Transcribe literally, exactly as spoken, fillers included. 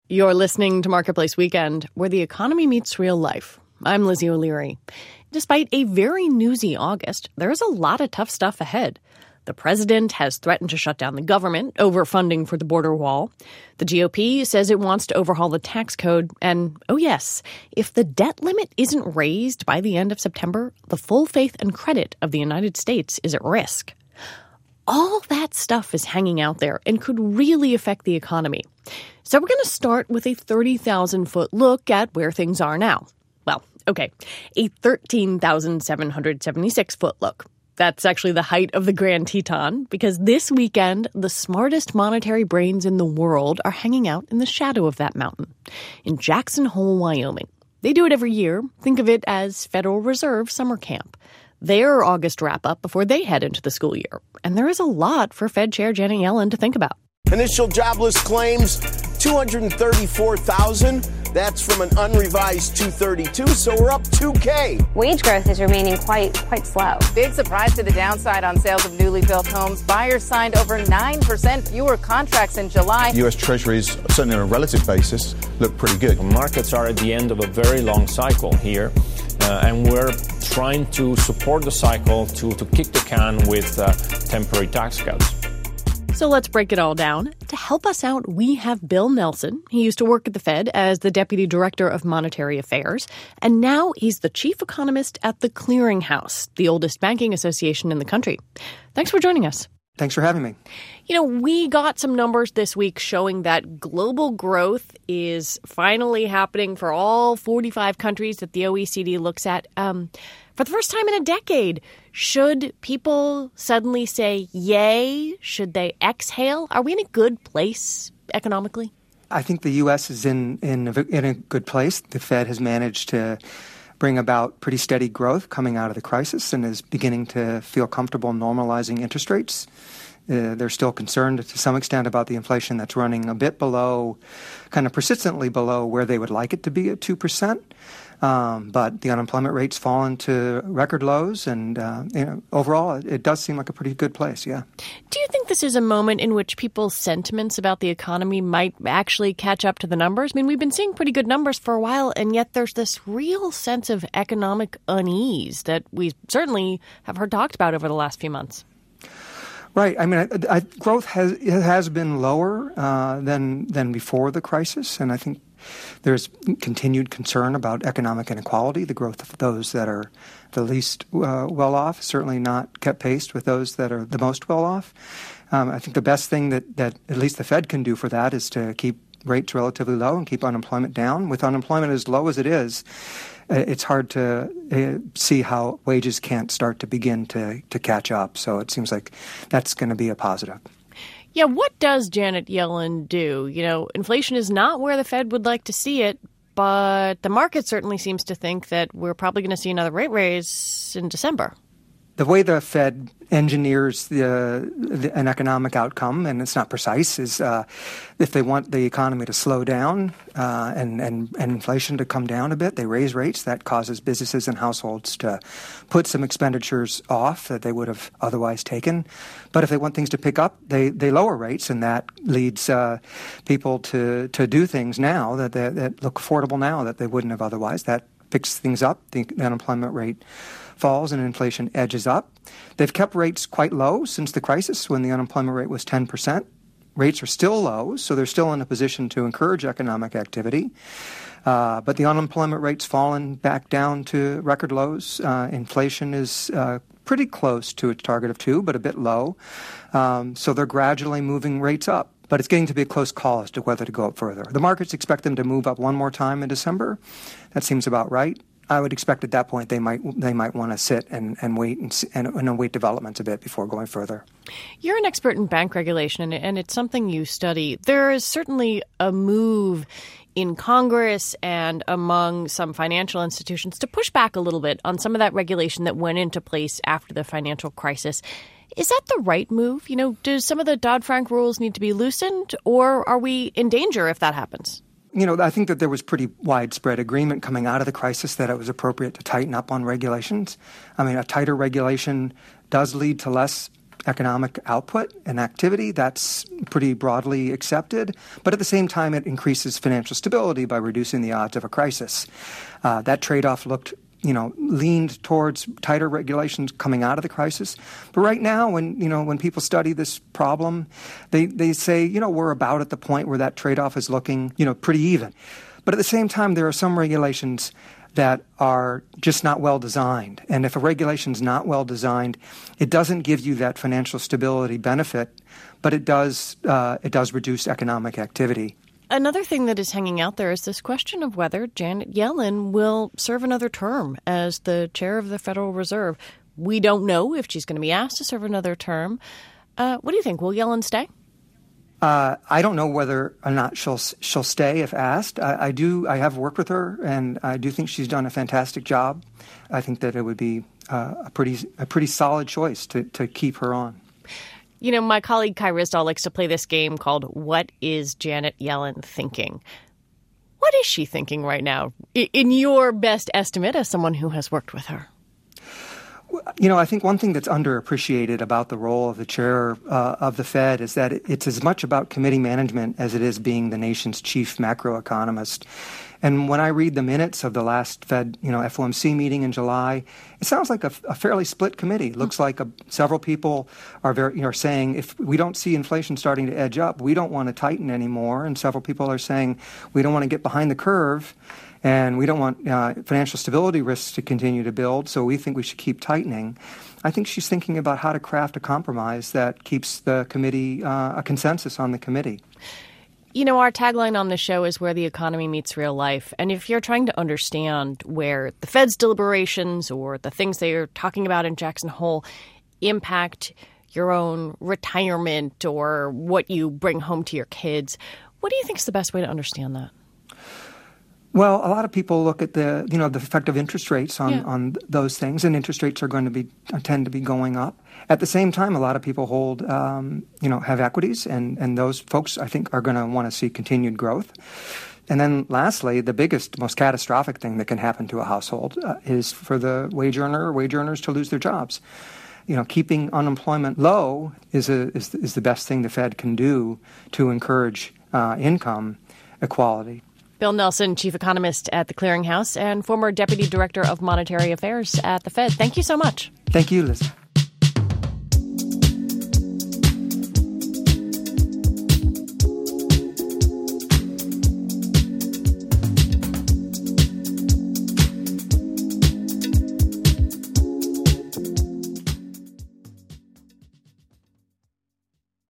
You're listening to Marketplace Weekend, where the economy meets real life. I'm Lizzie O'Leary. Despite a very newsy August, there's a lot of tough stuff ahead. The president has threatened to shut down the government over funding for the border wall. The G O P says it wants to overhaul the tax code. And, oh yes, if the debt limit isn't raised by the end of September, the full faith and credit of the United States is at risk. All that stuff is hanging out there and could really affect the economy. So we're going to start with a thirty thousand foot look at where things are now. Well, okay, a thirteen thousand seven hundred seventy-six foot look. That's actually the height of the Grand Teton, because this weekend, the smartest monetary brains in the world are hanging out in the shadow of that mountain in Jackson Hole, Wyoming. They do it every year. Think of it as Federal Reserve summer camp. Their August wrap-up before they head into the school year. And there is a lot for Fed Chair Janet Yellen to think about. Initial jobless claims, two hundred thirty-four thousand. That's from an unrevised two thirty-two, so we're up two K. Wage growth is remaining quite quite slow. Big surprise to the downside on sales of newly built homes. Buyers signed over nine percent fewer contracts in July. U S Treasuries, certainly on a relative basis, look pretty good. The markets are at the end of a very long cycle here, uh, and we're trying to support the cycle to, to kick the can with uh, temporary tax cuts. So let's break it all down. To help us out, we have Bill Nelson. He used to work at the Fed as the Deputy Director of Monetary Affairs, and now he's the Chief Economist at the Clearing House, the oldest banking association in the country. Thanks for joining us. Thanks for having me. You know, we got some numbers this week showing that global growth is finally happening for all forty-five countries that the O E C D looks at. Um, for the first time in a decade, should people suddenly say yay? Should they exhale? Are we in a good place economically? I think the U S is in, in, a, in a good place. The Fed has managed to bring about pretty steady growth coming out of the crisis and is beginning to feel comfortable normalizing interest rates. Uh, they're still concerned to some extent about the inflation that's running a bit below, kind of persistently below where they would like it to be at two percent. Um, but the unemployment rate's fallen to record lows, and uh, you know, overall, it, it does seem like a pretty good place, yeah. Do you think this is a moment in which people's sentiments about the economy might actually catch up to the numbers? I mean, we've been seeing pretty good numbers for a while, and yet there's this real sense of economic unease that we certainly have heard talked about over the last few months. Right. I mean, I, I, growth has it has been lower uh, than than before the crisis, and I think there's continued concern about economic inequality. The growth of those that are the least uh, well-off certainly not kept pace with those that are the most well-off. Um, I think the best thing that, that at least the Fed can do for that is to keep rates relatively low and keep unemployment down. With unemployment as low as it is, it's hard to uh, see how wages can't start to begin to, to catch up. So it seems like that's going to be a positive. Yeah, what does Janet Yellen do? You know, inflation is not where the Fed would like to see it, but the market certainly seems to think that we're probably going to see another rate raise in December. The way the Fed engineers the, the, an economic outcome, and it's not precise, is uh, if they want the economy to slow down uh, and, and, and inflation to come down a bit, they raise rates. That causes businesses and households to put some expenditures off that they would have otherwise taken. But if they want things to pick up, they, they lower rates, and that leads uh, people to, to do things now that, they, that look affordable now that they wouldn't have otherwise. That picks things up. The unemployment rate falls and inflation edges up. They've kept rates quite low since the crisis when the unemployment rate was ten percent. Rates are still low, so they're still in a position to encourage economic activity. Uh, but the unemployment rate's fallen back down to record lows. Uh, inflation is uh, pretty close to its target of two, but a bit low. Um, so they're gradually moving rates up. But it's getting to be a close call as to whether to go up further. The markets expect them to move up one more time in December. That seems about right. I would expect at that point they might they might want to sit and, and wait and, and, and await developments a bit before going further. You're an expert in bank regulation, and it's something you study. There is certainly a move in Congress and among some financial institutions to push back a little bit on some of that regulation that went into place after the financial crisis. Is that the right move? You know, do some of the Dodd-Frank rules need to be loosened, or are we in danger if that happens? You know, I think that there was pretty widespread agreement coming out of the crisis that it was appropriate to tighten up on regulations. I mean, a tighter regulation does lead to less economic output and activity. That's pretty broadly accepted. But at the same time, it increases financial stability by reducing the odds of a crisis. Uh, that trade-off looked you know, leaned towards tighter regulations coming out of the crisis. But right now, when, you know, when people study this problem, they, they say, you know, we're about at the point where that trade-off is looking, you know, pretty even. But at the same time, there are some regulations that are just not well designed. And if a regulation's not well designed, it doesn't give you that financial stability benefit, but it does, uh, it does reduce economic activity. Another thing that is hanging out there is this question of whether Janet Yellen will serve another term as the chair of the Federal Reserve. We don't know if she's going to be asked to serve another term. Uh, what do you think? Will Yellen stay? Uh, I don't know whether or not she'll she'll stay if asked. I, I do. I have worked with her, and I do think she's done a fantastic job. I think that it would be uh, a pretty a pretty solid choice to to keep her on. You know, my colleague Kai Ryssdal likes to play this game called What is Janet Yellen Thinking? What is she thinking right now, in your best estimate as someone who has worked with her? You know, I think one thing that's underappreciated about the role of the chair uh, of the Fed is that it's as much about committee management as it is being the nation's chief macroeconomist. And when I read the minutes of the last Fed, you know, F O M C meeting in July, it sounds like a, a fairly split committee. It looks like a, several people are very, you know, saying if we don't see inflation starting to edge up, we don't want to tighten anymore. And several people are saying we don't want to get behind the curve, and we don't want uh, financial stability risks to continue to build. So we think we should keep tightening. I think she's thinking about how to craft a compromise that keeps the committee uh, a consensus on the committee. You know, our tagline on the show is where the economy meets real life. And if you're trying to understand where the Fed's deliberations or the things they are talking about in Jackson Hole impact your own retirement or what you bring home to your kids, what do you think is the best way to understand that? Well, a lot of people look at the, you know, the effect of interest rates on, yeah. on those things, and interest rates are going to be tend to be going up. At the same time, a lot of people hold, um, you know, have equities, and, and those folks, I think, are going to want to see continued growth. And then lastly, the biggest, most catastrophic thing that can happen to a household uh, is for the wage earner or wage earners to lose their jobs. You know, keeping unemployment low is a is, is the best thing the Fed can do to encourage uh, income equality. Bill Nelson, chief economist at the Clearinghouse and former deputy director of monetary affairs at the Fed. Thank you so much. Thank you, Liz.